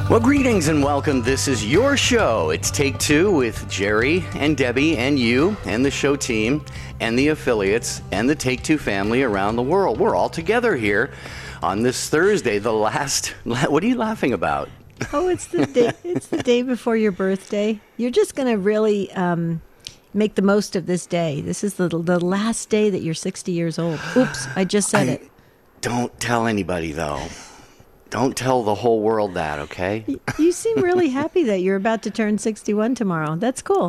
Well, greetings and welcome. This is your show. It's Take Two with Jerry and Debbie and you and the show team and the affiliates and the Take Two family around the world. We're all together here on this Thursday, the last... What are you laughing about? Oh, it's the day. It's the day before your birthday. You're just going to really make the most of this day. This is the last day that you're 60 years old. Oops, I just said it. Don't tell anybody, though. Don't tell the whole world that, okay? You seem really happy that you're about to turn 61 tomorrow. That's cool.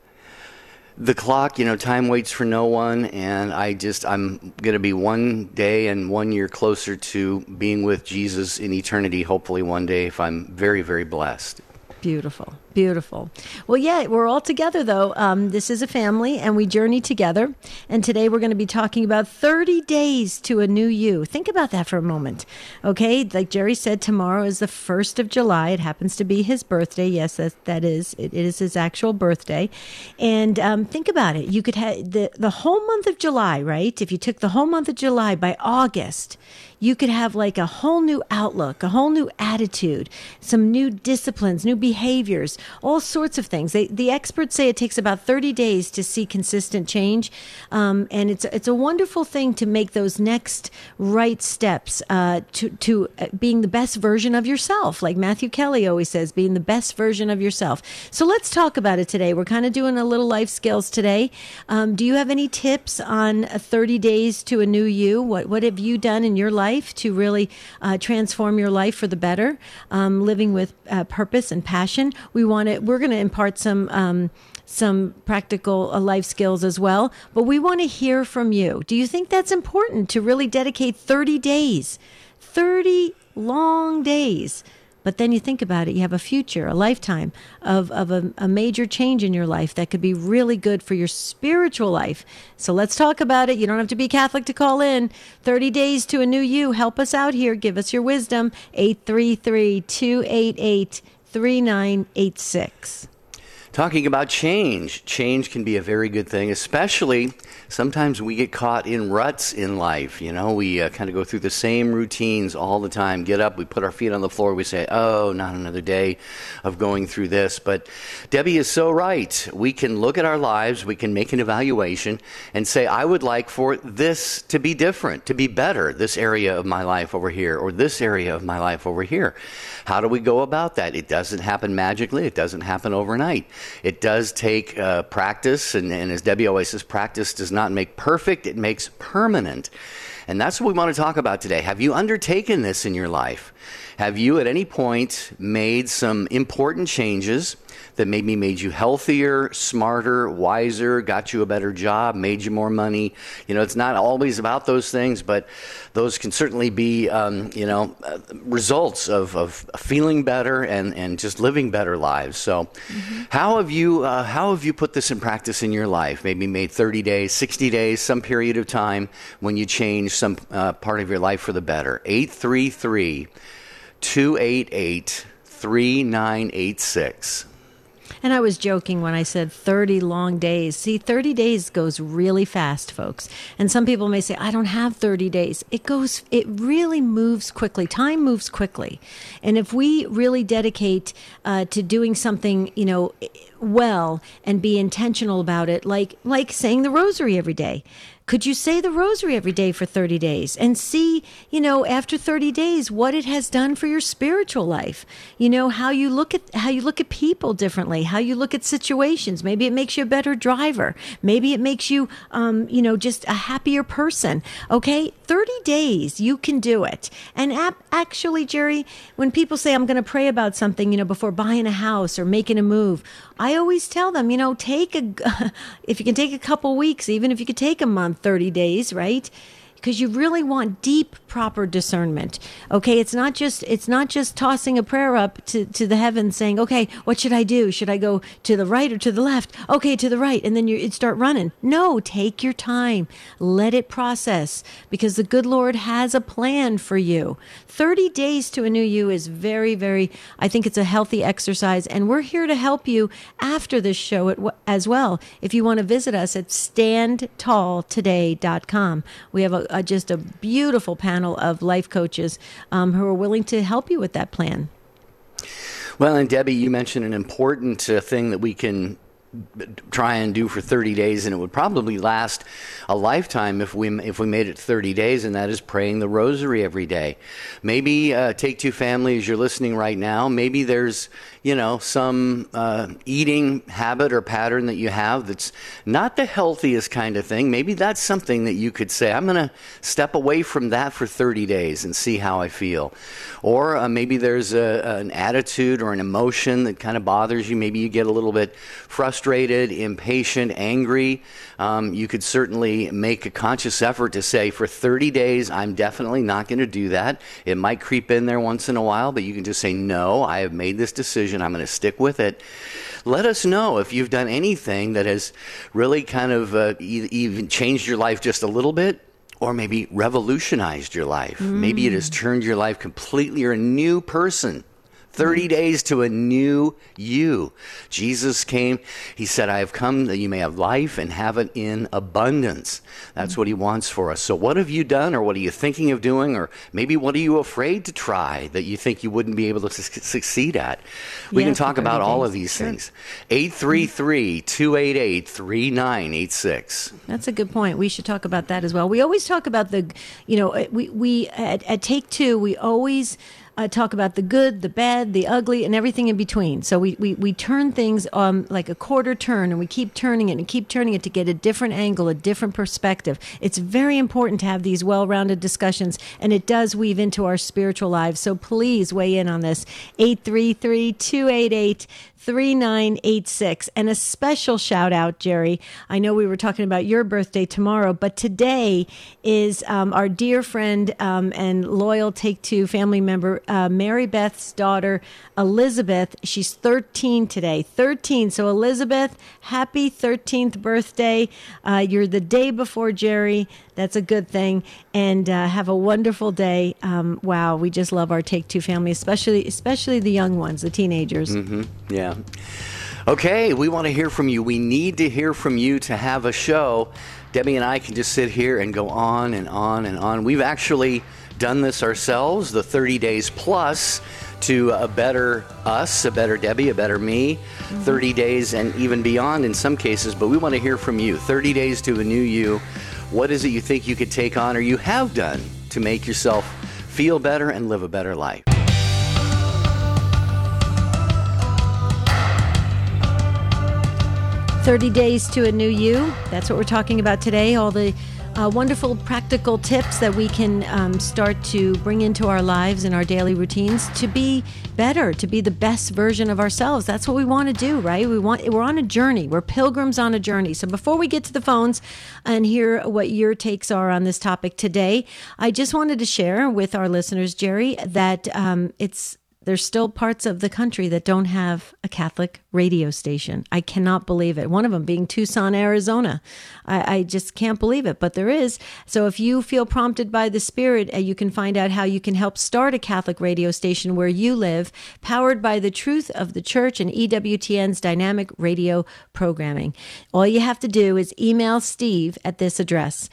The clock, time waits for no one, and I'm going to be one day and 1 year closer to being with Jesus in eternity, hopefully one day, if I'm very, very blessed. Beautiful, beautiful. Well, yeah, we're all together, though. This is a family, and we journey together. And today we're going to be talking about 30 days to a new you. Think about that for a moment, okay? Like Jerry said, tomorrow is the 1st of July. It happens to be his birthday. Yes, that is. It is his actual birthday. And think about it. You could have the whole month of July, right? If you took the whole month of July, by August, you could have like a whole new outlook, a whole new attitude, some new disciplines, new behaviors, all sorts of things. The experts say it takes about 30 days to see consistent change. And it's a wonderful thing to make those next right steps to being the best version of yourself. Like Matthew Kelly always says, being the best version of yourself. So let's talk about it today. We're kind of doing a little life skills today. Do you have any tips on 30 days to a new you? What have you done in your life to really transform your life for the better, living with purpose and passion? We're going to impart some practical life skills as well, but we want to hear from you. Do you think that's important to really dedicate 30 days, 30 long days? But then you think about it, you have a future, a lifetime of a major change in your life that could be really good for your spiritual life. So let's talk about it. You don't have to be Catholic to call in. 30 days to a new you. Help us out here. Give us your wisdom. 833-288-3986. Talking about change. Change can be a very good thing, especially sometimes we get caught in ruts in life. We kind of go through the same routines all the time. Get up, we put our feet on the floor, we say, oh, not another day of going through this. But Debbie is so right. We can look at our lives, we can make an evaluation and say, I would like for this to be different, to be better, this area of my life over here, or this area of my life over here. How do we go about that? It doesn't happen magically. It doesn't happen overnight. It does take practice, and as Debbie always says, practice does not make perfect, it makes permanent. And that's what we want to talk about today. Have you undertaken this in your life? Have you at any point made some important changes that maybe made you healthier, smarter, wiser, got you a better job, made you more money? It's not always about those things, but those can certainly be, results of feeling better and just living better lives. So how have you put this in practice in your life? Maybe made 30 days, 60 days, some period of time when you changed some part of your life for the better. 833-288-3986. And I was joking when I said 30 long days. See, 30 days goes really fast, folks. And some people may say, I don't have 30 days. It really moves quickly. Time moves quickly. And if we really dedicate to doing something, well, and be intentional about it, like saying the rosary every day. Could you say the rosary every day for 30 days and see, after 30 days, what it has done for your spiritual life? How you look at people differently, how you look at situations. Maybe it makes you a better driver. Maybe it makes you, just a happier person. Okay, 30 days, you can do it. And actually, Jerry, when people say, I'm going to pray about something, before buying a house or making a move, I always tell them, if you can take a couple weeks, even if you could take a month, 30 days, right? Because you really want deep, proper discernment. Okay, it's not just tossing a prayer up to the heavens saying, okay, what should I do? Should I go to the right or to the left? Okay, to the right, and then you start running. No, take your time. Let it process, because the good Lord has a plan for you. 30 days to a new you is very, very, I think it's a healthy exercise, and we're here to help you after this show as well. If you want to visit us at standtalltoday.com, we have just a beautiful panel of life coaches who are willing to help you with that plan. Well, and Debbie, you mentioned an important thing that we can try and do for 30 days, and it would probably last a lifetime if we made it 30 days, and that is praying the rosary every day. Maybe Take Two Family, as you're listening right now, maybe there's some eating habit or pattern that you have that's not the healthiest kind of thing. Maybe that's something that you could say, I'm going to step away from that for 30 days and see how I feel. Or maybe there's an attitude or an emotion that kind of bothers you. Maybe you get a little bit frustrated, impatient, angry. You could certainly make a conscious effort to say, for 30 days, I'm definitely not going to do that. It might creep in there once in a while, but you can just say, no, I have made this decision. I'm going to stick with it. Let us know if you've done anything that has really kind of even changed your life just a little bit, or maybe revolutionized your life. Maybe it has turned your life completely. You're a new person. 30 days to a new you. Jesus came. He said, I have come that you may have life and have it in abundance. That's what he wants for us. So what have you done, or what are you thinking of doing, or maybe what are you afraid to try that you think you wouldn't be able to succeed at? We can talk about all of these things. 833-288-3986. That's a good point. We should talk about that as well. We always talk about we at Take Two, we always talk about the good, the bad, the ugly, and everything in between. So we turn things like a quarter turn, and we keep turning it and keep turning it to get a different angle, a different perspective. It's very important to have these well-rounded discussions, and it does weave into our spiritual lives. So please weigh in on this. 833-288-3986. And a special shout out, Jerry. I know we were talking about your birthday tomorrow, but today is our dear friend and loyal Take Two family member, Mary Beth's daughter, Elizabeth. She's 13 today. 13. So Elizabeth, happy 13th birthday. You're the day before Jerry. That's a good thing. And have a wonderful day. Wow, we just love our Take Two family, especially the young ones, the teenagers. Mm-hmm. Yeah. Okay, we want to hear from you. We need to hear from you to have a show. Debbie and I can just sit here and go on and on and on. We've actually done this ourselves, the 30 days plus to a better us, a better Debbie, a better me, 30 days and even beyond in some cases. But we want to hear from you. 30 days to a new you. What is it you think you could take on or you have done to make yourself feel better and live a better life? 30 days to a new you. That's what we're talking about today. All the wonderful practical tips that we can start to bring into our lives and our daily routines to be better, to be the best version of ourselves. That's what we want to do, right? We're on a journey. We're pilgrims on a journey. So before we get to the phones and hear what your takes are on this topic today, I just wanted to share with our listeners, Jerry, that there's still parts of the country that don't have a Catholic radio station. I cannot believe it. One of them being Tucson, Arizona. I just can't believe it, but there is. So if you feel prompted by the Spirit, you can find out how you can help start a Catholic radio station where you live, powered by the truth of the Church and EWTN's dynamic radio programming. All you have to do is email Steve at this address,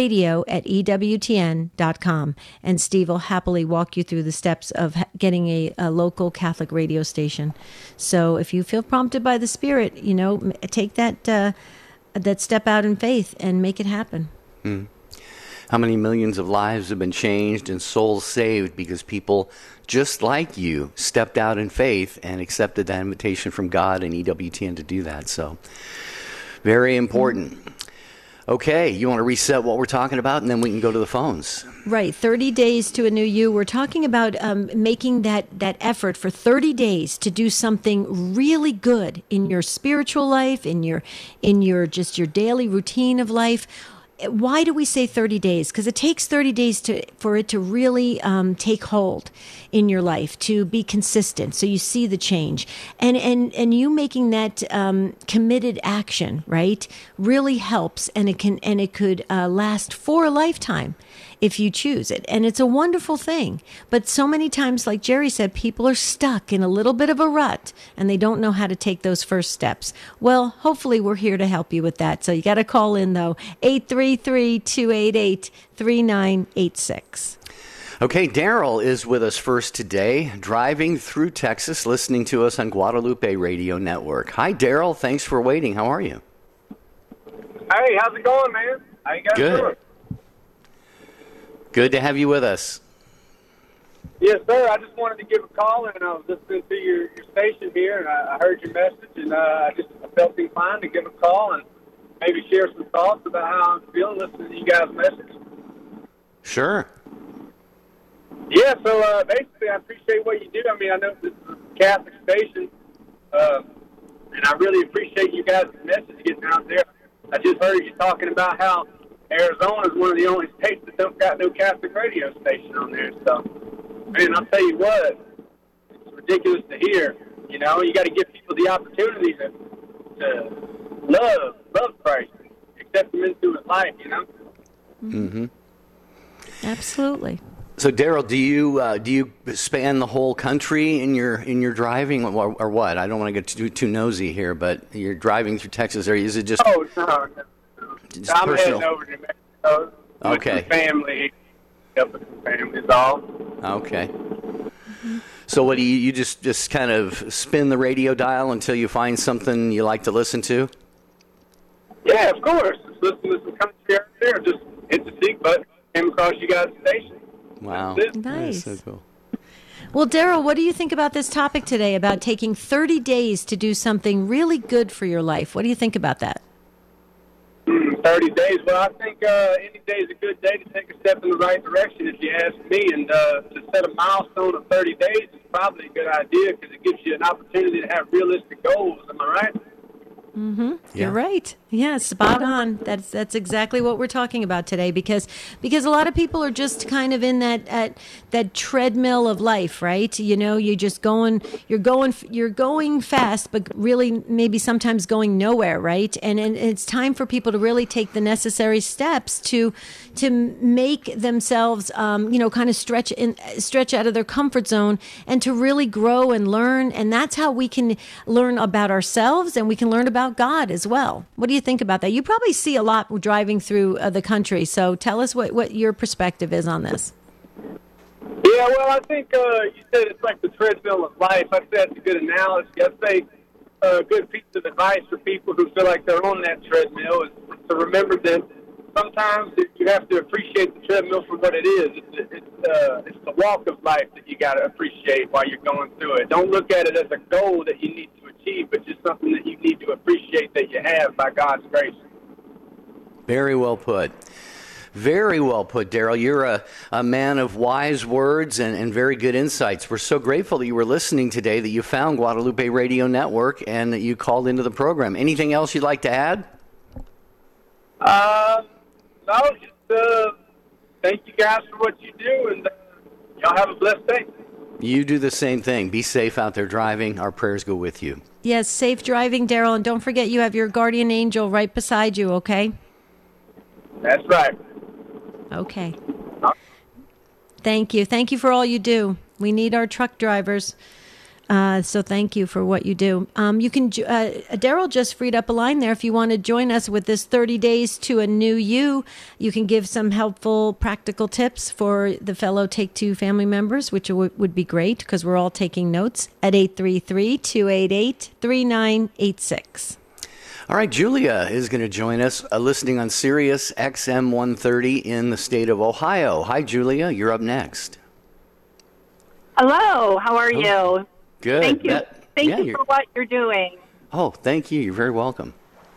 radio@EWTN.com, and Steve will happily walk you through the steps of getting a local Catholic radio station. So if you feel prompted by the Spirit, take that step out in faith and make it happen. How many millions of lives have been changed and souls saved because people just like you stepped out in faith and accepted that invitation from God and EWTN to do that. So very important. Okay, you want to reset what we're talking about, and then we can go to the phones. Right, 30 days to a new you. We're talking about making that effort for 30 days to do something really good in your spiritual life, in your just your daily routine of life. Why do we say 30 days? Because it takes 30 days for it to really take hold in your life, to be consistent, so you see the change. And you making that committed action, right, really helps, and it could last for a lifetime if you choose it. And it's a wonderful thing. But so many times, like Jerry said, people are stuck in a little bit of a rut and they don't know how to take those first steps. Well, hopefully we're here to help you with that. So you got to call in, though, 833-288-3986. Okay, Daryl is with us first today, driving through Texas, listening to us on Guadalupe Radio Network. Hi, Daryl. Thanks for waiting. How are you? Hey, how's it going, man? How you guys doing? Good to have you with us. Yes, sir. I just wanted to give a call, and I was listening to your station here, and I heard your message, and I felt inclined to give a call and maybe share some thoughts about how I'm feeling listening to you guys' message. Sure. Yeah, so basically I appreciate what you do. I mean, I know this is a Catholic station, and I really appreciate you guys' message getting out there. I just heard you talking about how Arizona is one of the only states that don't got no Catholic radio station on there. So, man, I'll tell you what, it's ridiculous to hear. You know, you got to give people the opportunity to love Christ, accept Him into His life. You know. Mm-hmm. Absolutely. So, Daryl, do you span the whole country in your driving, or what? I don't want to get too nosy here, but you're driving through Texas. Or is it just? Oh no. Just I'm personal? heading over to Mexico. Okay. With the family. Up with the family is all. Okay. So, what do you just kind of spin the radio dial until you find something you like to listen to? Yeah, of course. Just listen to some country out there. Just hit the seek button. Came across you guys' station. Wow. Nice. That's so cool. Well, Daryl, what do you think about this topic today about taking 30 days to do something really good for your life? What do you think about that? 30 days. Well, I think any day is a good day to take a step in the right direction, if you ask me. And to set a milestone of 30 days is probably a good idea because it gives you an opportunity to have realistic goals. Am I right? Mm-hmm. Yeah. You're right. Yeah, spot on. That's exactly what we're talking about today because a lot of people are just kind of in that treadmill of life, right? You know, you're going fast, but really maybe sometimes going nowhere, right? And it's time for people to really take the necessary steps to make themselves, kind of stretch out of their comfort zone and to really grow and learn. And that's how we can learn about ourselves and we can learn about God as well. What do you think about that? You probably see a lot driving through the country. So tell us what your perspective is on this. Yeah, well, I think you said it's like the treadmill of life. I said that's a good analogy. I'd say a good piece of advice for people who feel like they're on that treadmill is to remember that sometimes you have to appreciate the treadmill for what it is. It's the walk of life that you got to appreciate while you're going through it. Don't look at it as a goal that you need to achieve, but just something that you need to appreciate that you have by God's grace. Very well put. Very well put, Daryl. You're a man of wise words and very good insights. We're so grateful that you were listening today, that you found Guadalupe Radio Network, and that you called into the program. Anything else you'd like to add? No, just thank you guys for what you do, and y'all have a blessed day. You do the same thing. Be safe out there driving. Our prayers go with you. Yes, safe driving, Daryl. And don't forget you have your guardian angel right beside you, okay? That's right. Okay. Thank you. Thank you for all you do. We need our truck drivers. So thank you for what you do. You can, Daryl just freed up a line there. If you want to join us with this 30 days to a new you, you can give some helpful practical tips for the fellow Take Two family members, which would be great because we're all taking notes at 833-288-3986. All right, Julia is going to join us listening on Sirius XM 130 in the state of Ohio. Hi, Julia. You're up next. Hello. How are you? Good. Thank you. Thank you for what you're doing. Oh, thank you. You're very welcome.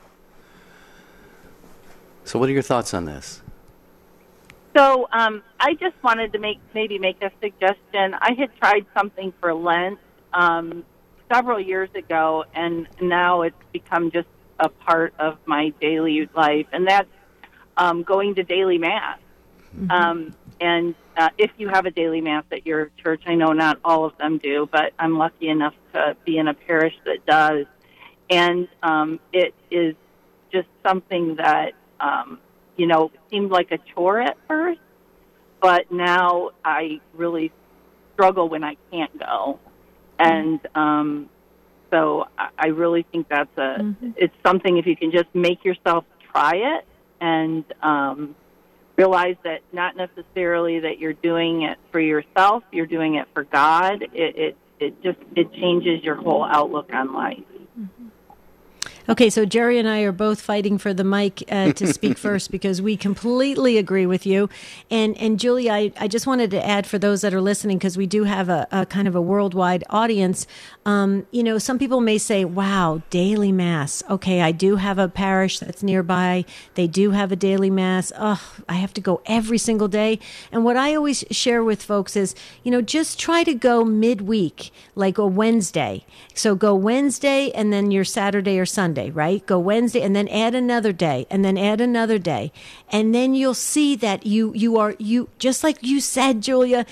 So what are your thoughts on this? So I just wanted to make a suggestion. I had tried something for Lent several years ago, and now it's become just a part of my daily life, and that's going to daily Mass. Mm-hmm. And if you have a daily Mass at your church, I know not all of them do, but I'm lucky enough to be in a parish that does. And it is just something that, seemed like a chore at first, but now I really struggle when I can't go. And so I really think that's it's something if you can just make yourself try it and realize that not necessarily that you're doing it for yourself, you're doing it for God. It changes your whole outlook on life. Okay, so Jerry and I are both fighting for the mic to speak first because we completely agree with you. And Julia, I just wanted to add for those that are listening, because we do have a kind of a worldwide audience. Some people may say, wow, daily mass. Okay, I do have a parish that's nearby. They do have a daily mass. Oh, I have to go every single day. And what I always share with folks is, just try to go midweek, like a Wednesday. So go Wednesday and then your Saturday or Sunday, right? Go Wednesday and then add another day and then add another day. And then you'll see that you are just like you said, Julia,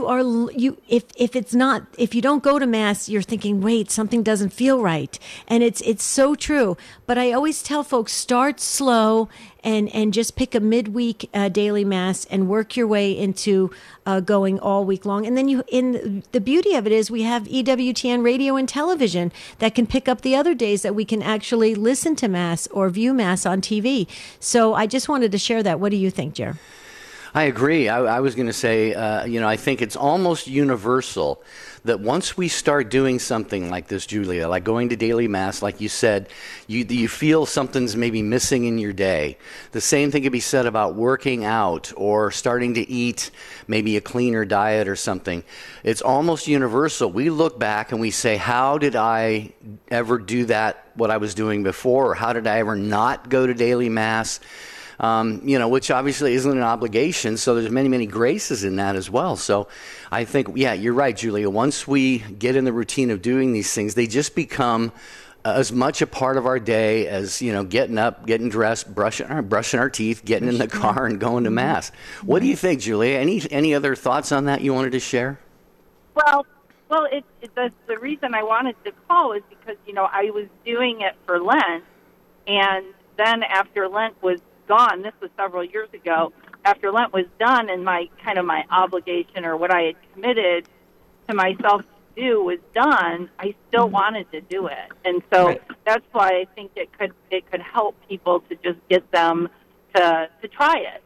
if you don't go to mass, you're thinking, wait, something doesn't feel right. And it's so true. But I always tell folks, start slow and just pick a midweek daily mass and work your way into going all week long. And then the beauty of it is we have EWTN radio and television that can pick up the other days that we can actually listen to mass or view mass on TV. So I just wanted to share that. What do you think, Jer? I agree. I was going to say, I think it's almost universal that once we start doing something like this, Julia, like going to daily mass, like you said, you feel something's maybe missing in your day. The same thing could be said about working out or starting to eat maybe a cleaner diet or something. It's almost universal. We look back and we say, how did I ever do that, what I was doing before? Or how did I ever not go to daily mass? Which obviously isn't an obligation. So there's many, many graces in that as well. So I think, yeah, you're right, Julia. Once we get in the routine of doing these things, they just become as much a part of our day as, getting up, getting dressed, brushing our teeth, getting in the car and going to mass. What do you think, Julia? Any other thoughts on that you wanted to share? Well, the reason I wanted to call is because, I was doing it for Lent, and then after Lent was gone, this was several years ago, after Lent was done and my obligation or what I had committed to myself to do was done, I still wanted to do it. And so that's why I think it could help people to just get them to try it,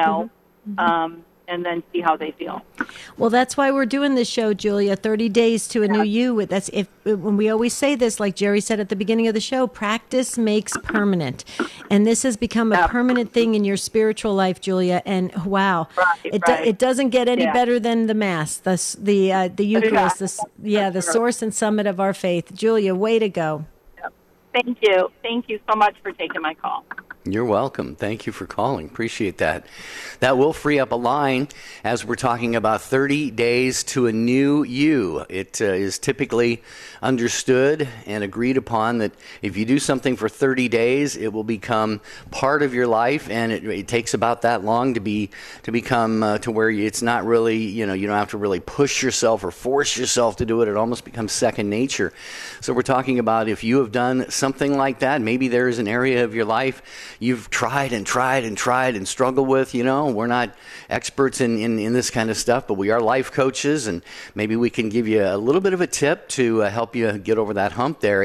and then see how they feel. Well, that's why we're doing this show, Julia, 30 Days to a New You. When we always say this, like Jerry said at the beginning of the show, practice makes permanent. And this has become a permanent thing in your spiritual life, Julia. And wow, it doesn't get any better than the Mass, the Eucharist, the source and summit of our faith. Julia, way to go. Thank you. Thank you so much for taking my call. You're welcome. Thank you for calling. Appreciate that. That will free up a line as we're talking about 30 days to a new you. It is typically understood and agreed upon that if you do something for 30 days, it will become part of your life, and it takes about that long to become to where it's not really, you don't have to really push yourself or force yourself to do it. It almost becomes second nature. So we're talking about if you have done something like that, maybe there is an area of your life you've tried and struggled with. We're not experts in this kind of stuff, but we are life coaches, and maybe we can give you a little bit of a tip to help you get over that hump there.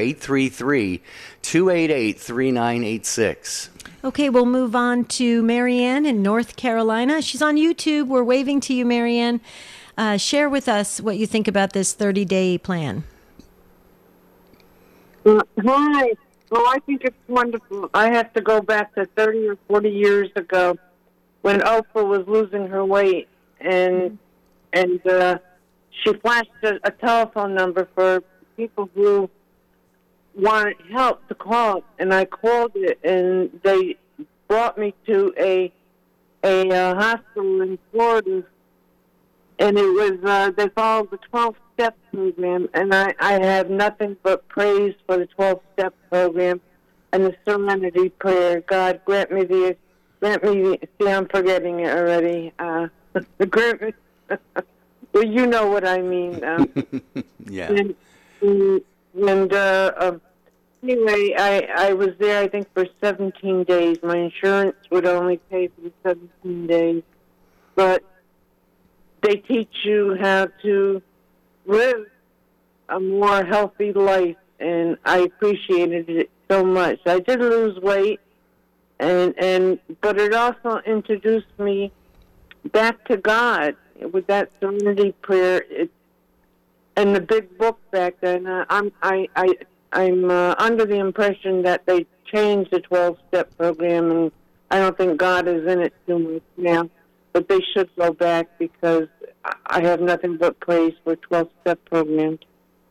833-288-3986. Okay, we'll move on to Marianne in North Carolina. She's on YouTube. We're waving to you, Marianne. Share with us what you think about this 30-day plan. Hi. Well, I think it's wonderful. I have to go back to 30 or 40 years ago when Oprah was losing her weight, and she flashed a telephone number for people who wanted help to call, and I called it, and they brought me to a hospital in Florida, and it was they followed the 12-step program, and I have nothing but praise for the 12-step program and the Serenity Prayer. God, grant me, see, I'm forgetting it already. Grant me, well, you know what I mean. Yeah. Anyway, I was there, I think, for 17 days. My insurance would only pay for the 17 days, but they teach you how to live a more healthy life, and I appreciated it so much. I did lose weight, but it also introduced me back to God with that serenity prayer. And the big book back then. I'm under the impression that they changed the 12-step program, and I don't think God is in it too much now. But they should go back, because I have nothing but praise for 12-step programs.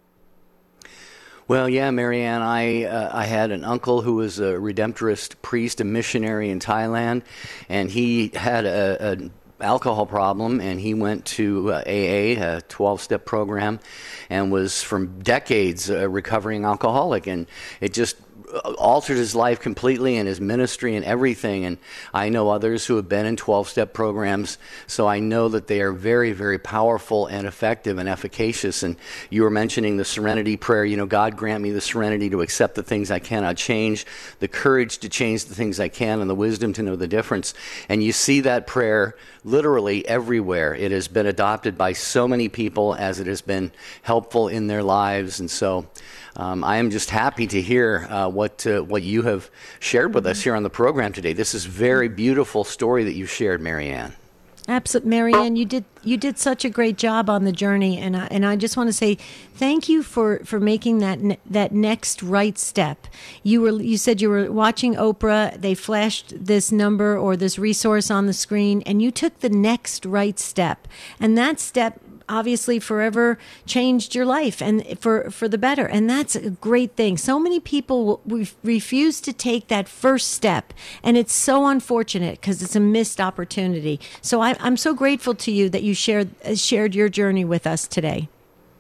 Well, yeah, Marianne, I had an uncle who was a Redemptorist priest, a missionary in Thailand, and he had an alcohol problem, and he went to AA, a 12-step program, and was for decades a recovering alcoholic, and it just altered his life completely and his ministry and everything. And I know others who have been in 12-step programs, so I know that they are very, very powerful and effective and efficacious. And you were mentioning the serenity prayer. You know, God grant me the serenity to accept the things I cannot change, the courage to change the things I can, and the wisdom to know the difference. And you see that prayer literally everywhere. It has been adopted by so many people as it has been helpful in their lives. And so I am just happy to hear what you have shared with us here on the program today. This is a very beautiful story that you shared, Marianne. Absolutely, Marianne, you did such a great job on the journey, and I just want to say thank you for making that next right step. You said you were watching Oprah. They flashed this number or this resource on the screen, and you took the next right step, and that step obviously forever changed your life and for the better. And that's a great thing. So many people refuse to take that first step, and it's so unfortunate because it's a missed opportunity. So I'm so grateful to you that you shared your journey with us today.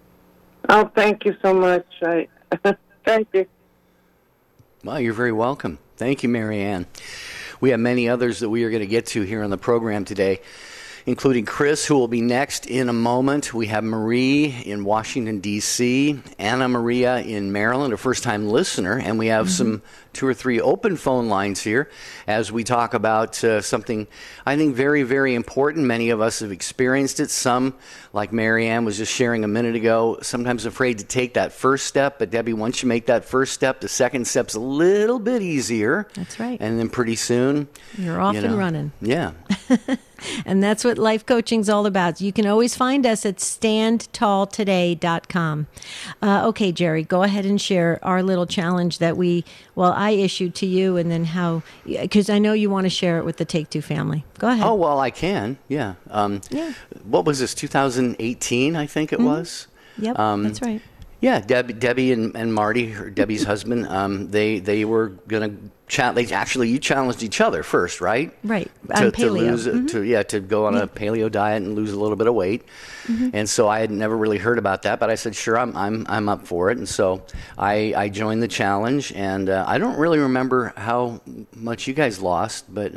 Oh, thank you so much. Thank you. Well, you're very welcome. Thank you, Marianne. We have many others that we are going to get to here on the program today, including Chris, who will be next in a moment. We have Marie in Washington, D.C., Anna Maria in Maryland, a first-time listener, and we have some 2 or 3 open phone lines here as we talk about something I think very, very important. Many of us have experienced it. Some, like Marianne was just sharing a minute ago, sometimes afraid to take that first step. But Debbie, once you make that first step, the second step's a little bit easier. That's right. And then pretty soon, you're off and running. Yeah. And that's what life coaching's all about. You can always find us at standtalltoday.com. Okay, Jerry, go ahead and share our little challenge that I issued to you, and then how, because I know you want to share it with the Take Two family. Go ahead. Oh, well, I can. Yeah. What was this, 2018, I think it was? Yep, that's right. Yeah, Debbie and Marty, Debbie's husband, they were going to you challenged each other first, right? Right. On paleo. To go on a paleo diet and lose a little bit of weight. And so I had never really heard about that, but I said, sure, I'm up for it. And so I joined the challenge, and I don't really remember how much you guys lost, but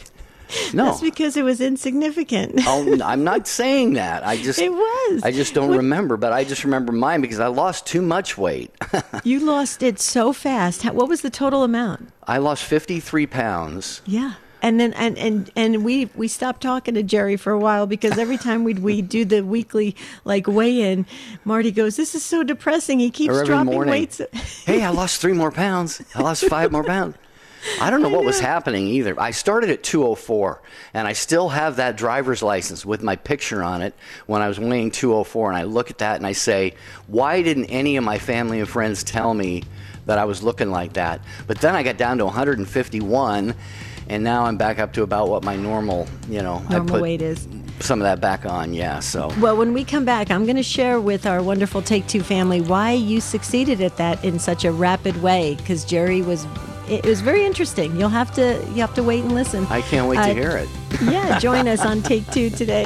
no. That's because it was insignificant. Oh, I'm not saying that. It was. I just don't remember, but I just remember mine because I lost too much weight. You lost it so fast. What was the total amount? I lost 53 pounds. Yeah. And then and we stopped talking to Jerry for a while because every time we do the weekly weigh-in, Marty goes, "This is so depressing." He keeps dropping weights. Hey, I lost 3 more pounds. I lost 5 more pounds. I don't know what was happening either. I started at 204, and I still have that driver's license with my picture on it when I was weighing 204, and I look at that and I say, why didn't any of my family and friends tell me that I was looking like that? But then I got down to 151, and now I'm back up to about what my normal weight is. Some of that back on, yeah. So well, when we come back, I'm going to share with our wonderful Take Two family why you succeeded at that in such a rapid way, because Jerry was... It was very interesting. You have to wait and listen. I can't wait to hear it. Yeah, join us on Take Two today.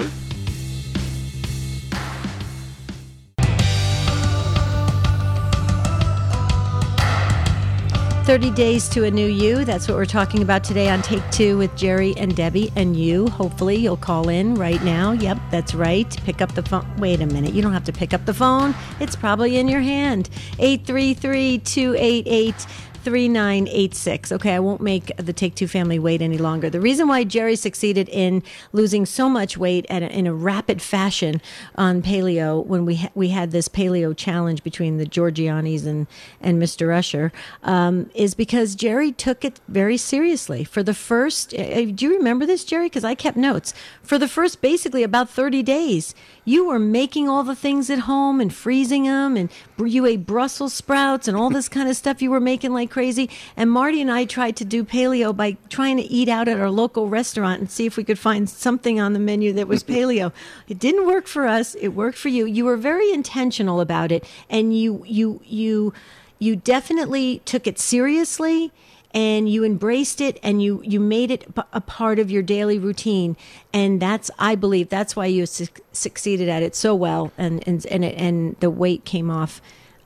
"30 Days to a New You." That's what we're talking about today on Take Two with Jerry and Debbie and you. Hopefully you'll call in right now. Yep, that's right. Pick up the phone. Wait a minute. You don't have to pick up the phone. It's probably in your hand. 833-288 888-538-3986. Okay, I won't make the Take Two family wait any longer. The reason why Jerry succeeded in losing so much weight in a rapid fashion on paleo when we had this paleo challenge between the Georgianis and Mr. Usher is because Jerry took it very seriously. For the first, do you remember this, Jerry? Because I kept notes. For the first basically about 30 days, you were making all the things at home and freezing them, and you ate Brussels sprouts and all this kind of stuff you were making like crazy. And Marty and I tried to do paleo by trying to eat out at our local restaurant and see if we could find something on the menu that was paleo. It didn't work for us. It worked for you. You were very intentional about it, and you definitely took it seriously, and you embraced it, and you made it a part of your daily routine. And I believe that's why you succeeded at it so well, and the weight came off,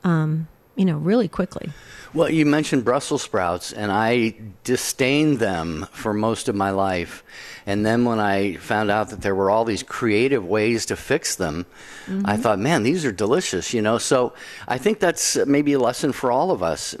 really quickly. Well, you mentioned Brussels sprouts, and I disdained them for most of my life. And then when I found out that there were all these creative ways to fix them, I thought, man, these are delicious, So I think that's maybe a lesson for all of us.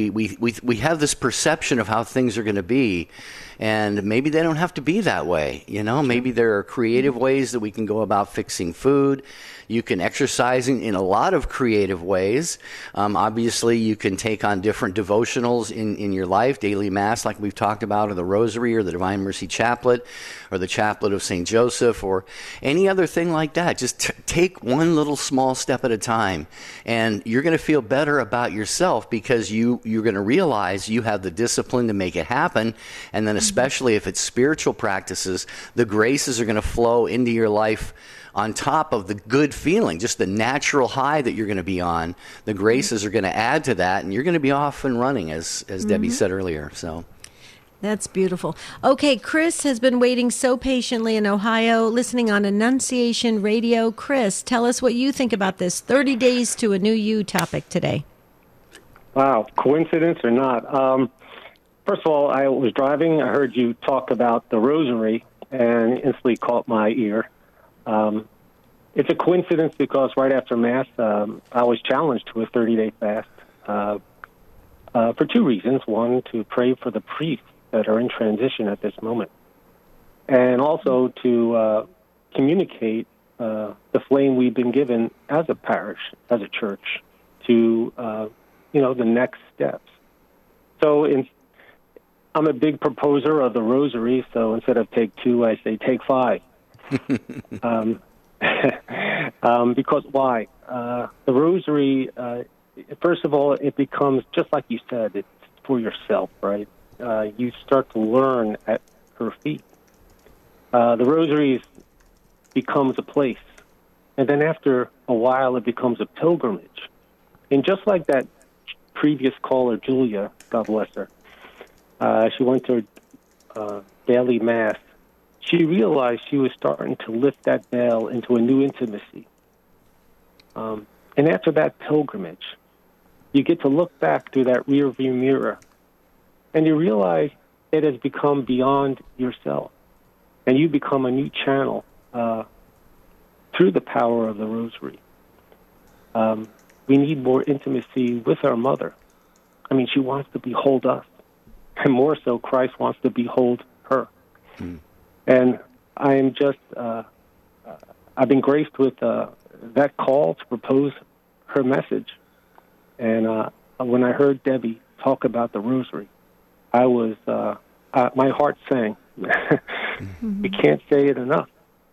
We have this perception of how things are going to be, and maybe they don't have to be that way, Maybe there are creative ways that we can go about fixing food. You can exercise in a lot of creative ways. Obviously, you can take on different devotionals in your life, daily mass like we've talked about, or the Rosary, or the Divine Mercy Chaplet, or the Chaplet of St. Joseph, or any other thing like that. Just take one little small step at a time, and you're going to feel better about yourself because you're going to realize you have the discipline to make it happen. And then especially if it's spiritual practices, the graces are going to flow into your life on top of the good feeling, just the natural high that you're going to be on. The graces are going to add to that, and you're going to be off and running, as Debbie said earlier. So that's beautiful. Okay, Chris has been waiting so patiently in Ohio, listening on Annunciation Radio. Chris, tell us what you think about this 30 days to a new you topic today. Wow, coincidence or not? First of all, I was driving. I heard you talk about the Rosary and instantly caught my ear. It's a coincidence because right after Mass, I was challenged to a 30-day fast for two reasons. One, to pray for the priests that are in transition at this moment, and also to communicate the flame we've been given as a parish, as a church, to the next steps. So I'm a big proposer of the Rosary, so instead of take 2, I say take 5. Because why? The Rosary, first of all, it becomes, just like you said, it's for yourself, right? You start to learn at her feet. The Rosary becomes a place. And then after a while, it becomes a pilgrimage. And just like that previous caller, Julia, God bless her, she went to daily Mass. She realized she was starting to lift that veil into a new intimacy. And after that pilgrimage, you get to look back through that rearview mirror, and you realize it has become beyond yourself, and you become a new channel through the power of the Rosary. We need more intimacy with our Mother. I mean, she wants to behold us, and more so, Christ wants to behold her. And I am just, I've been graced with that call to propose her message. And when I heard Debbie talk about the Rosary, I was, my heart sang. We can't say it enough.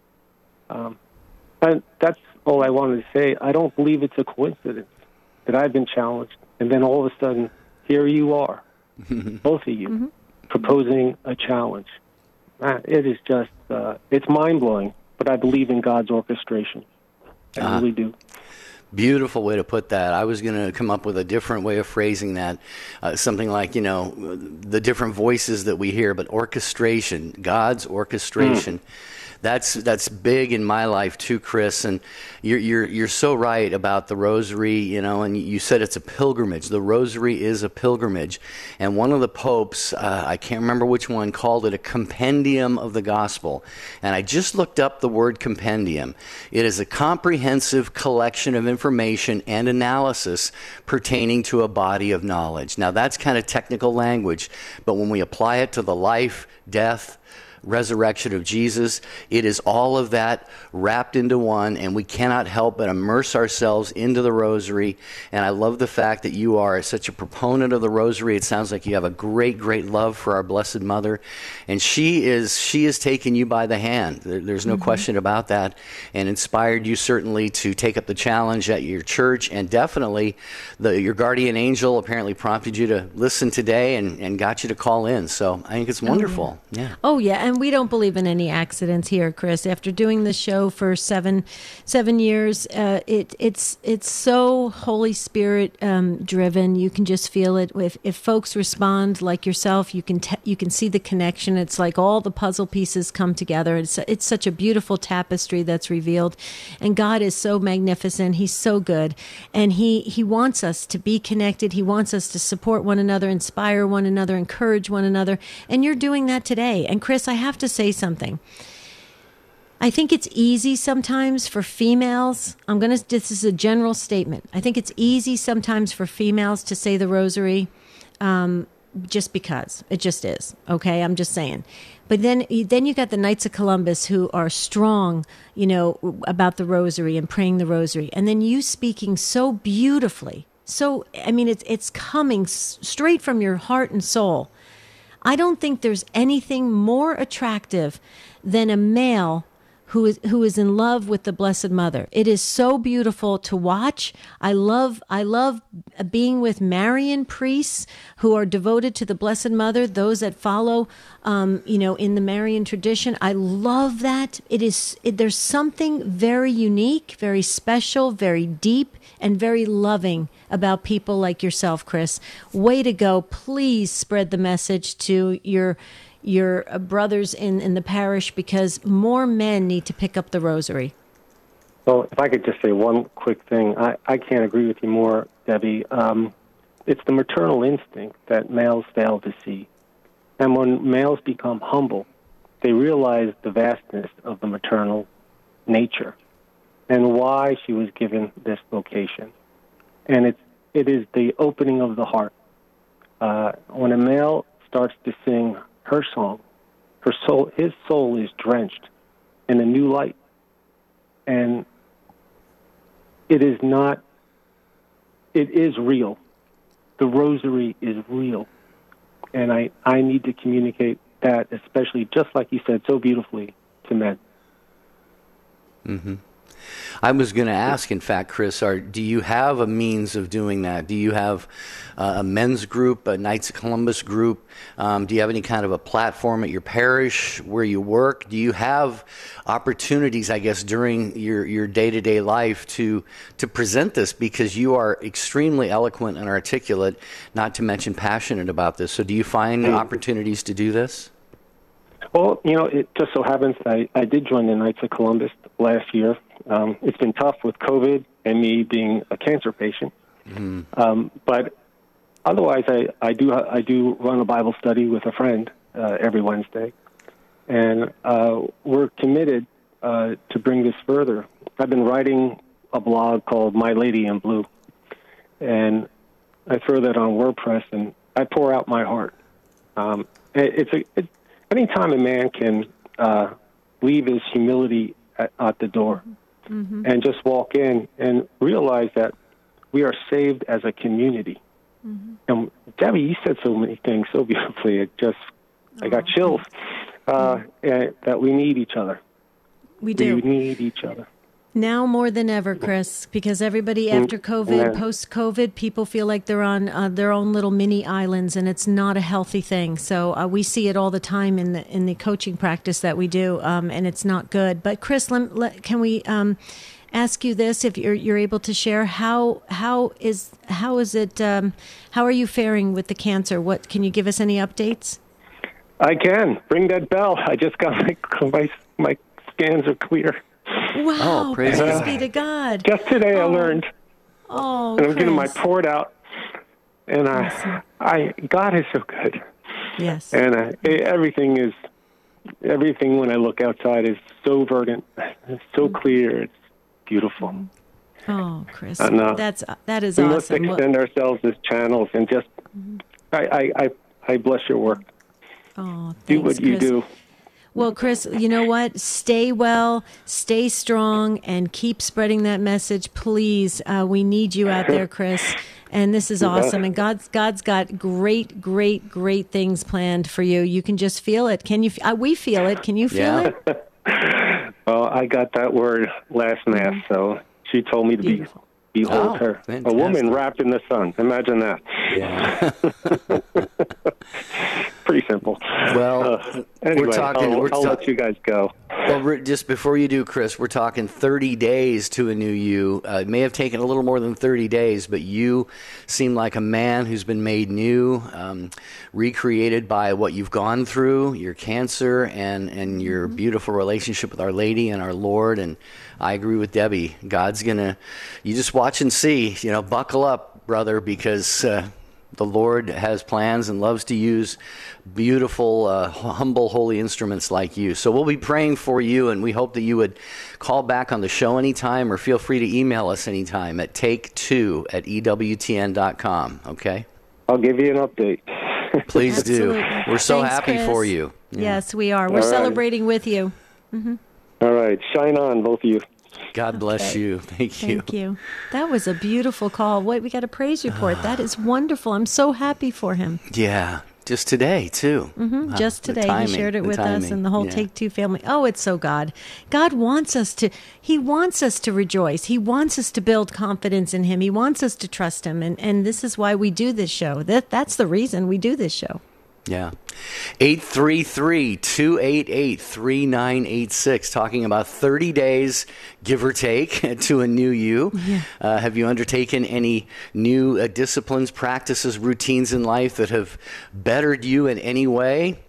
And that's all I wanted to say. I don't believe it's a coincidence that I've been challenged, and then all of a sudden, here you are, both of you, proposing a challenge. It is just, it's mind-blowing, but I believe in God's orchestration. I really do. Beautiful way to put that. I was going to come up with a different way of phrasing that, something like, the different voices that we hear, but orchestration, God's orchestration. that's big in my life too, Chris. And you're so right about the rosary, you know. And you said it's a pilgrimage. The rosary is a pilgrimage. And one of the popes, I can't remember which one, called it a compendium of the gospel. And I just looked up the word compendium. It is a comprehensive collection of information and analysis pertaining to a body of knowledge. Now that's kind of technical language, but when we apply it to the life, death, resurrection of Jesus, it is all of that wrapped into one, and we cannot help but immerse ourselves into the rosary. And I love the fact that you are such a proponent of the rosary. It sounds like you have a great love for our Blessed Mother, and she is taking you by the hand. There's no question about that, and inspired you certainly to take up the challenge at your church, and definitely your guardian angel apparently prompted you to listen today and got you to call in. So I think it's wonderful. Oh yeah. And we don't believe in any accidents here, Chris. After doing the show for seven years, it's so Holy Spirit driven. You can just feel it. If folks respond like yourself, you can see the connection. It's like all the puzzle pieces come together. It's such a beautiful tapestry that's revealed, and God is so magnificent. He's so good, and He wants us to be connected. He wants us to support one another, inspire one another, encourage one another, and you're doing that today. And Chris, I have to say something. I think it's easy sometimes for females. This is a general statement. I think it's easy sometimes for females to say the rosary, just because it just is. Okay, I'm just saying. But then you got the Knights of Columbus who are strong, you know, about the rosary and praying the rosary, and then you speaking so beautifully. So I mean, it's coming straight from your heart and soul. I don't think there's anything more attractive than a male who is in love with the Blessed Mother. It is so beautiful to watch. I love being with Marian priests who are devoted to the Blessed Mother, those that follow in the Marian tradition. I love that. There's something very unique, very special, very deep, and very loving about people like yourself, Chris. Way to go. Please spread the message to your brothers in the parish, because more men need to pick up the rosary. Well, if I could just say one quick thing, I can't agree with you more, Debbie. It's the maternal instinct that males fail to see. And when males become humble, they realize the vastness of the maternal nature and why she was given this vocation. And it is the opening of the heart. When a male starts to sing her song, his soul is drenched in a new light. And it is real. The rosary is real. And I need to communicate that, especially, just like you said so beautifully, to men. Mm-hmm. I was going to ask, in fact, Chris, do you have a means of doing that? Do you have a men's group, a Knights of Columbus group? Do you have any kind of a platform at your parish where you work? Do you have opportunities, I guess, during your day-to-day life to present this? Because you are extremely eloquent and articulate, not to mention passionate about this. So do you find opportunities to do this? Well, it just so happens I did join the Knights of Columbus last year. It's been tough with COVID and me being a cancer patient. Mm-hmm. But otherwise, I do run a Bible study with a friend every Wednesday. And we're committed to bring this further. I've been writing a blog called My Lady in Blue. And I throw that on WordPress, and I pour out my heart. Anytime a man can leave his humility at the door, mm-hmm. and just walk in and realize that we are saved as a community. Mm-hmm. And Debbie, you said so many things so beautifully. I got chills. That we need each other. We do. We need each other. Now more than ever, Chris, because everybody after COVID, post-COVID, people feel like they're on their own little mini islands, and it's not a healthy thing. So we see it all the time in the coaching practice that we do, and it's not good. But Chris, can we ask you this? If you're able to share, how is it? How are you faring with the cancer? Can you give us any updates? I can. Ring that bell. I just got my scans are clear. Wow, Oh, praise praise God. be to God. Just today I learned, Oh, and I'm getting my Chris. port out, and Awesome. God is so good, Yes. and everything when I look outside is so verdant, it's so clear, it's beautiful. Oh, Chris, And, that is we must awesome. extend ourselves as channels, and just I bless your work. Oh, thanks, Do what you Chris. do. Well, Chris, you know what? Stay well, stay strong, and keep spreading that message, please. We need you out there, Chris. And this is awesome. And God's got great, great, great things planned for you. You can just feel it. Can you? We feel it. Can you feel Yeah. it? Well, I got that word last Mass, so she told me to Beautiful. behold Oh, her. fantastic. A woman wrapped in the sun. Imagine that. Yeah. Pretty simple. Well, Anyway, I'll ta- let you guys go. Well, just before you do, Chris, we're talking 30 days to a new you. It may have taken a little more than 30 days, but you seem like a man who's been made new, recreated by what you've gone through, your cancer, and your beautiful relationship with Our Lady and our Lord. And I agree with Debbie. God's going to, you just watch and see, buckle up, brother, because the Lord has plans and loves to use beautiful, humble, holy instruments like you. So we'll be praying for you, and we hope that you would call back on the show anytime, or feel free to email us anytime at take2@ewtn.com, okay? I'll give you an update. Please Absolutely. do. We're so Thanks, happy Chris. for you. Yeah. Yes, we are. We're All right. celebrating with you. All right. Shine on, both of you. God bless you. Thank you. Thank you. That was a beautiful call. Wait, we got a praise report. That is wonderful. I'm so happy for him. Yeah, just today, too. Wow, Just the today, timing, he shared it the with us timing. and the whole Yeah. Take Two family. Oh, it's so God. God wants us to. He wants us to rejoice. He wants us to build confidence in Him. He wants us to trust Him, and this is why we do this show. That's the reason we do this show. Yeah. 833-288-3986, talking about 30 days, give or take, to a new you. Yeah. Have you undertaken any new disciplines, practices, routines in life that have bettered you in any way?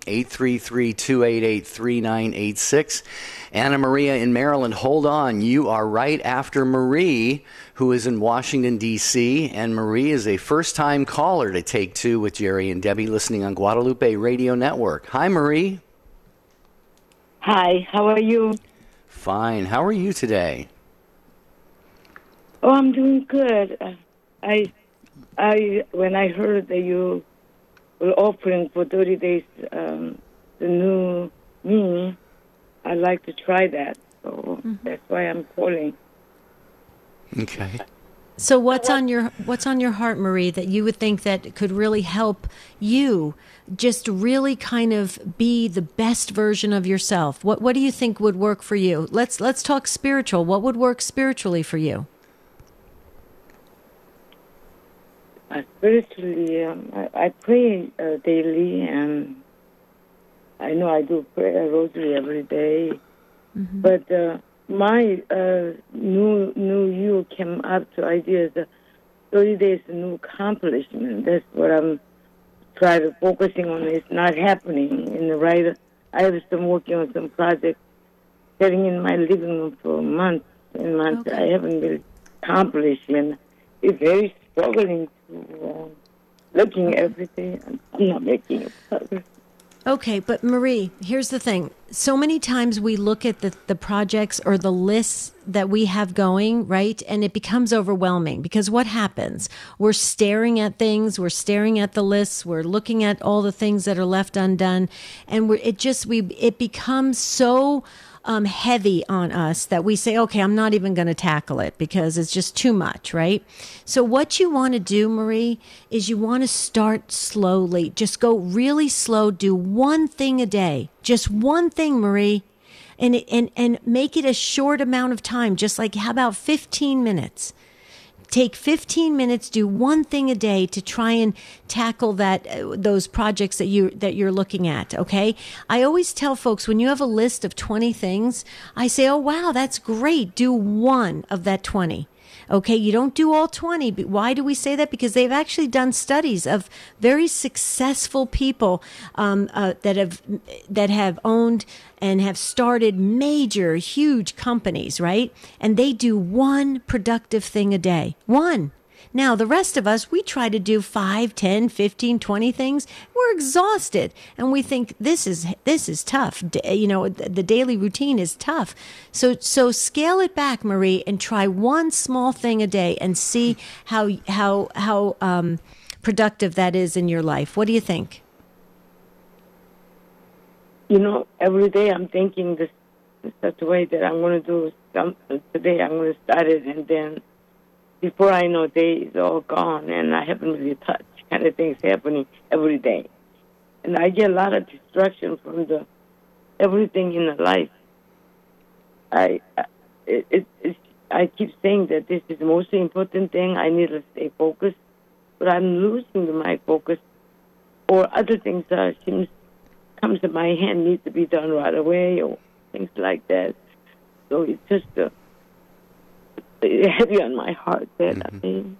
833-288-3986. Anna Maria in Maryland, hold on. You are right after Marie, who is in Washington, D.C., and Marie is a first-time caller to Take Two with Jerry and Debbie, listening on Guadalupe Radio Network. Hi, Marie. Hi, how are you? Fine. How are you today? Oh, I'm doing good. I when I heard that you were offering for 30 days the new me, I'd like to try that. So that's why I'm calling. Okay. So what's on your heart, Marie, that you would think that could really help you just really kind of be the best version of yourself? What do you think would work for you? Let's talk spiritual. What would work spiritually for you? Spiritually, I pray daily, and I know I do pray a rosary every day. But my new you came up to ideas 30 days new accomplishment. That's what I'm trying to focusing on. It's not happening in the right. I have been working on some projects, sitting in my living room for months and months. Okay. I haven't been accomplished, and it's very struggling to looking at everything. I'm not making it progress. Okay, but Marie, here's the thing. So many times we look at the projects or the lists that we have going, right? And it becomes overwhelming because what happens? We're staring at things, we're staring at the lists, we're looking at all the things that are left undone, and it becomes so heavy on us that we say, okay, I'm not even going to tackle it because it's just too much, right? So what you want to do, Marie, is you want to start slowly. Just go really slow. Do one thing a day. Just one thing, Marie. And make it a short amount of time. Just like, how about 15 minutes? Take 15 minutes, do one thing a day to try and tackle those projects that you're looking at, okay? I always tell folks, when you have a list of 20 things, I say, oh, wow, that's great. Do one of that 20. Okay, you don't do all 20. But why do we say that? Because they've actually done studies of very successful people that have owned and have started major, huge companies, right? And they do one productive thing a day. One. Now, the rest of us, we try to do 5, 10, 15, 20 things. We're exhausted. And we think this is tough. The daily routine is tough. So scale it back, Marie, and try one small thing a day and see how productive that is in your life. What do you think? Every day I'm thinking this in such a way that I'm going to do something today. I'm going to start it, and then before I know, day is all gone, and I haven't really touched kind of things happening every day. And I get a lot of distraction from everything in the life. I keep saying that this is the most important thing. I need to stay focused, but I'm losing my focus, or other things comes to my hand need to be done right away, or things like that. So it's just heavy on my heart that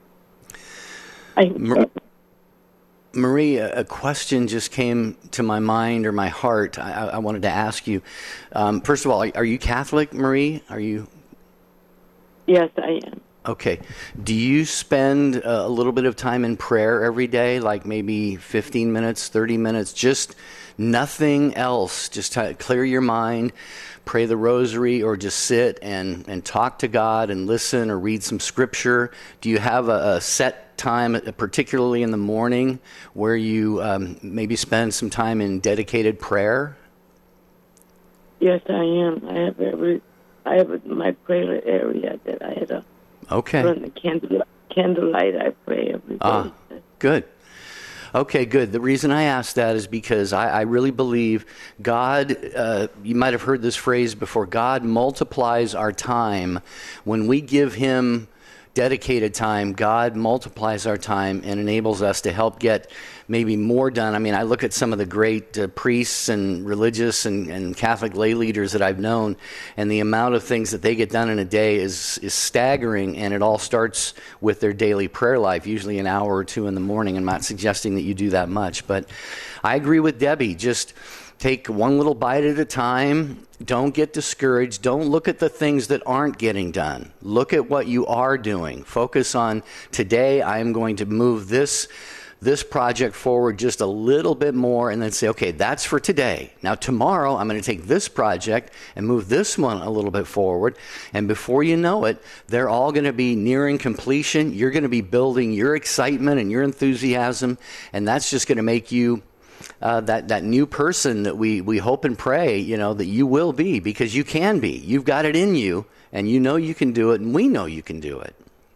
Marie, a question just came to my mind or my heart. I wanted to ask you. First of all, are you Catholic, Marie? Are you? Yes, I am. Okay. Do you spend a little bit of time in prayer every day, like maybe 15 minutes, 30 minutes, just nothing else? Just clear your mind, pray the rosary, or just sit and talk to God and listen or read some scripture? Do you have a set time, particularly in the morning, where you maybe spend some time in dedicated prayer? Yes, I am. I have my prayer area that I had run the candlelight. I pray every day. Good. Okay, good. The reason I asked that is because I really believe God, you might have heard this phrase before, God multiplies our time. When we give Him dedicated time, God multiplies our time and enables us to help get maybe more done. I mean, I look at some of the great priests and religious and Catholic lay leaders that I've known, and the amount of things that they get done in a day is staggering, and it all starts with their daily prayer life, usually an hour or two in the morning. I'm not suggesting that you do that much, but I agree with Debbie. Just take one little bite at a time. Don't get discouraged. Don't look at the things that aren't getting done. Look at what you are doing. Focus on today. I am going to move this project forward just a little bit more, and then say, okay, that's for today. Now tomorrow I'm going to take this project and move this one a little bit forward. And before you know it, they're all going to be nearing completion. You're going to be building your excitement and your enthusiasm, and that's just going to make you that new person that we hope and pray, that you will be, because you can be. You've got it in you, and you know you can do it, and we know you can do it.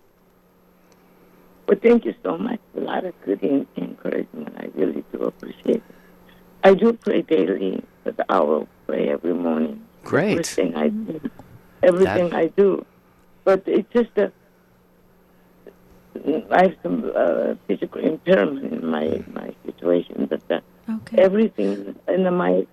Well, thank you so much. A lot of good encouragement. I really do appreciate it. I do pray daily for the hour of prayer every morning. Great. Everything I do. But it's just I have some physical impairment in my situation, but everything in my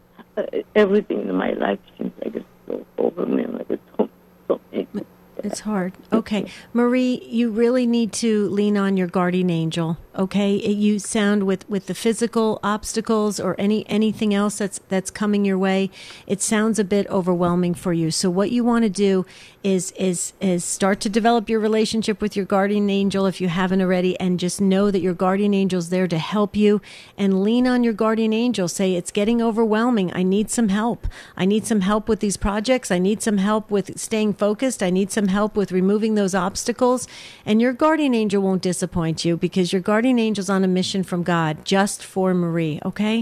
life seems like it's so overwhelming, like it's so big. It's hard. Okay. Marie, you really need to lean on your guardian angel. Okay. You sound with the physical obstacles or anything else that's coming your way, it sounds a bit overwhelming for you. So what you want to do is start to develop your relationship with your guardian angel if you haven't already, and just know that your guardian angel's there to help you, and lean on your guardian angel. Say, it's getting overwhelming. I need some help. I need some help with these projects. I need some help with staying focused. I need some help with removing those obstacles. And your guardian angel won't disappoint you, because your guardian angel's on a mission from God just for Marie. Okay?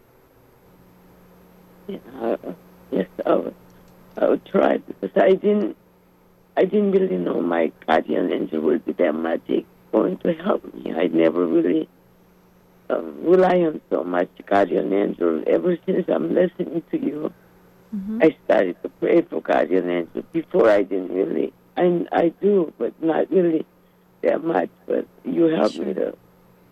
Yeah, yes, I would try, because I didn't really know my guardian angel would be that much going to help me. I never really rely on so much guardian angel. Ever since I'm listening to you, I started to pray for guardian angel. Before I didn't really. I do, but not really that much. But you helped me to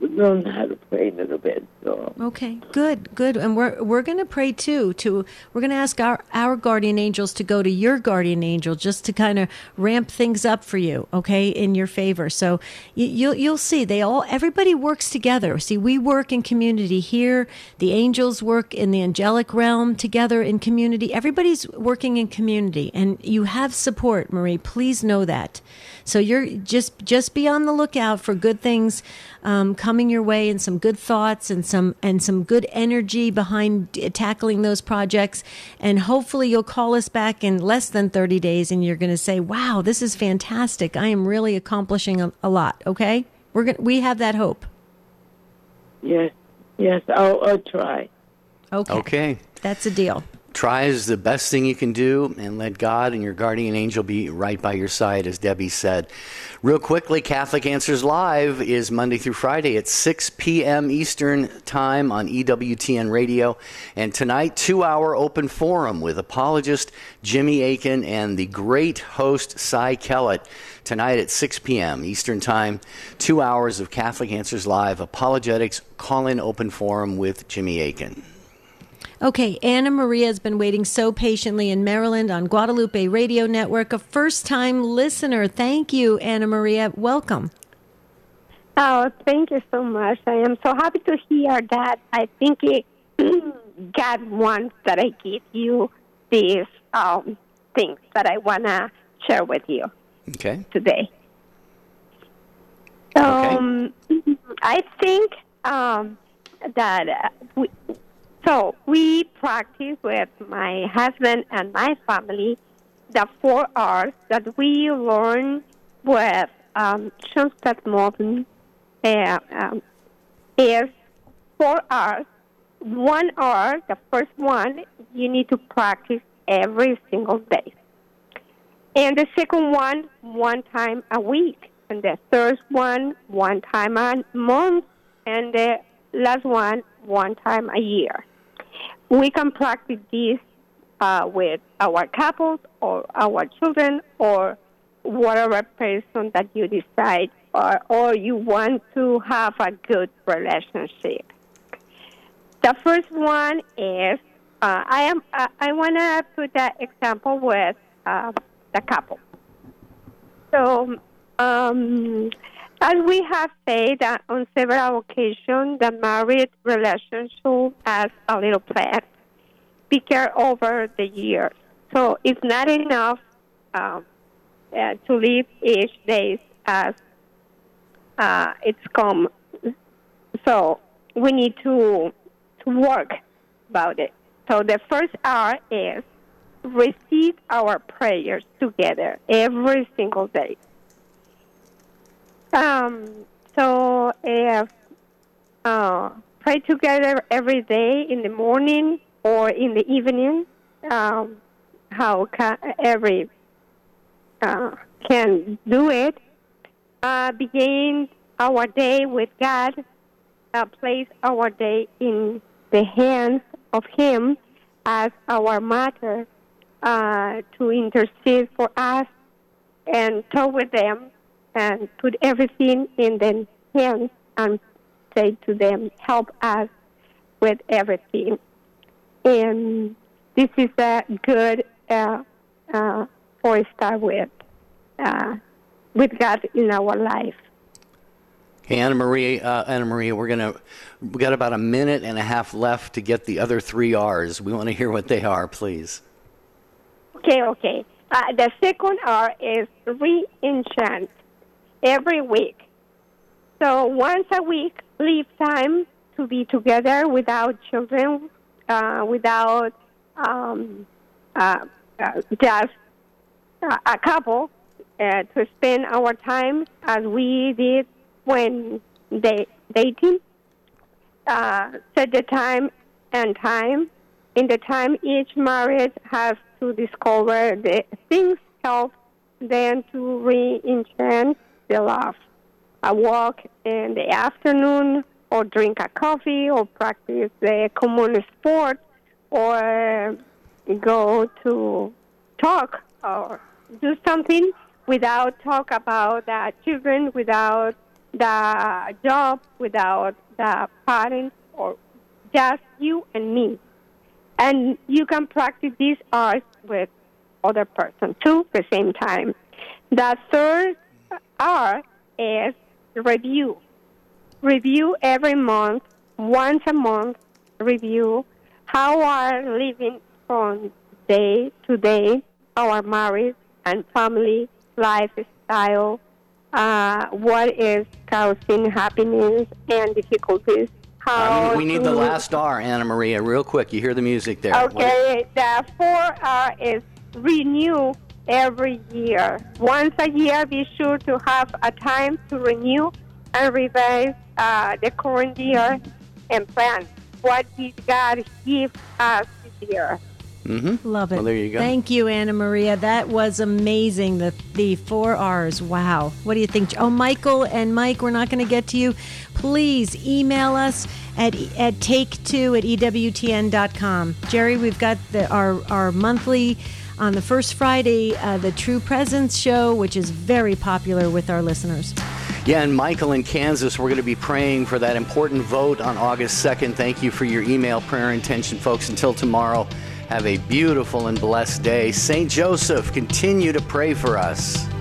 learn how to pray a little bit. So Okay, good. And we're going to pray too. We're going to ask our guardian angels to go to your guardian angel just to kind of ramp things up for you, okay, in your favor. So you'll see everybody works together. See, we work in community here. The angels work in the angelic realm together in community. Everybody's working in community, and you have support, Marie. Please know that. So you're just be on the lookout for good things coming your way, and some good thoughts and some good energy behind tackling those projects. And hopefully you'll call us back in less than 30 days and you're going to say, wow, this is fantastic. I am really accomplishing a lot. Okay. We have that hope. yes, I'll try. Okay. That's a deal. Try is the best thing you can do, and let God and your guardian angel be right by your side, as Debbie said. Real quickly, Catholic Answers Live is Monday through Friday at 6 p.m. Eastern Time on EWTN Radio. And tonight, 2-hour open forum with apologist Jimmy Akin and the great host Cy Kellett. Tonight at 6 p.m. Eastern Time, 2 hours of Catholic Answers Live Apologetics Call-In Open Forum with Jimmy Akin. Okay, Anna Maria has been waiting so patiently in Maryland on Guadalupe Radio Network, a first-time listener. Thank you, Anna Maria. Welcome. Oh, thank you so much. I am so happy to hear that. I think God wants that I give you these things that I want to share with you today. I think that we practice with my husband and my family the 4 R's that we learn with Schoenstatt Modern is 4 R's. 1 R, the first one, you need to practice every single day. And the second one time a week. And the third one time a month. And the last one time a year. We can practice this with our couples or our children or whatever person that you decide or you want to have a good relationship. The first one is I want to put that example with the couple. So as we have said on several occasions, the married relationship has a little plan bigger over the years. So it's not enough to live each day as it's come. So we need to work about it. So the first R is receive our prayers together every single day. So if pray together every day in the morning or in the evening, how every can do it. Begin our day with God. Place our day in the hands of Him as our matter to intercede for us and talk with them. And put everything in their hands and say to them, help us with everything. And this is a good for a start with God in our life. Hey, Anna Maria, we got about a minute and a half left to get the other 3 R's. We want to hear what they are, please. Okay. The second R is re-enchant. Every week. So once a week, leave time to be together without children, without just a couple, to spend our time as we did when dating. Set the time and time. In the time, each marriage has to discover the things help them to re-enchant the love. A walk in the afternoon, or drink a coffee, or practice the common sport, or go to talk, or do something without talk about children, without the job without the parents or just you and me. And you can practice these hours with other person too at the same time. The third R is review. Review every month, once a month, review how are living from day to day, our marriage and family lifestyle, what is causing happiness and difficulties. We need the last R, Anna Maria, real quick. You hear the music there. Okay, the 4R is renew every year. Once a year, be sure to have a time to renew and revise the current year and plan. What did God give us this year? Mm-hmm. Love it. Well, there you go. Thank you, Anna Maria. That was amazing. The 4 R's. Wow. What do you think? Oh, Michael and Mike, we're not going to get to you. Please email us at take2@ewtn.com. Jerry, we've got our monthly on the first Friday, the True Presence show, which is very popular with our listeners. Yeah, and Michael in Kansas, we're going to be praying for that important vote on August 2nd. Thank you for your email prayer intention, folks. Until tomorrow, have a beautiful and blessed day. St. Joseph, continue to pray for us.